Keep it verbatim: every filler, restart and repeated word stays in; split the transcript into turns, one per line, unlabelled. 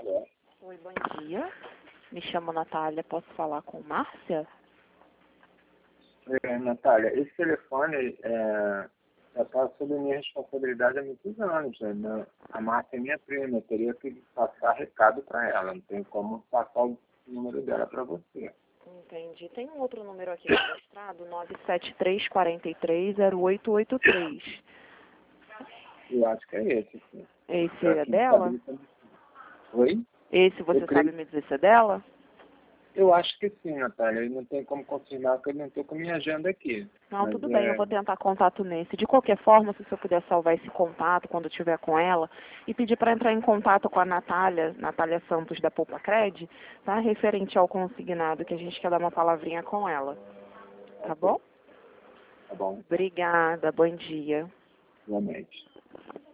Oi, bom dia. Me chamo Natália, posso falar com Márcia?
É, Natália, esse telefone é, já está sob minha responsabilidade há muitos anos. Né? A Márcia é minha prima, eu teria que passar recado para ela, não tem como passar o número dela para você.
Entendi. Tem um outro número aqui registrado, nove sete três, quatro três, zero oito oito três.
Eu acho que é esse. Sim.
Esse
Pra
é
quem
dela?
sabe, Oi?
Esse você
Eu creio-
sabe me dizer se é dela?
Eu acho que sim, Natália. Eu não tenho como confirmar porque eu não estou com minha agenda aqui.
Não,
Mas
tudo bem, eu
é,
vou tentar contato nesse. De qualquer forma, se você puder salvar esse contato quando eu estiver com ela e pedir para entrar em contato com a Natália, Natália Santos da Poupa Cred, tá? Referente ao consignado, que a gente quer dar uma palavrinha com ela. Tá bom?
tá bom,
Obrigada, bom dia.
realmente.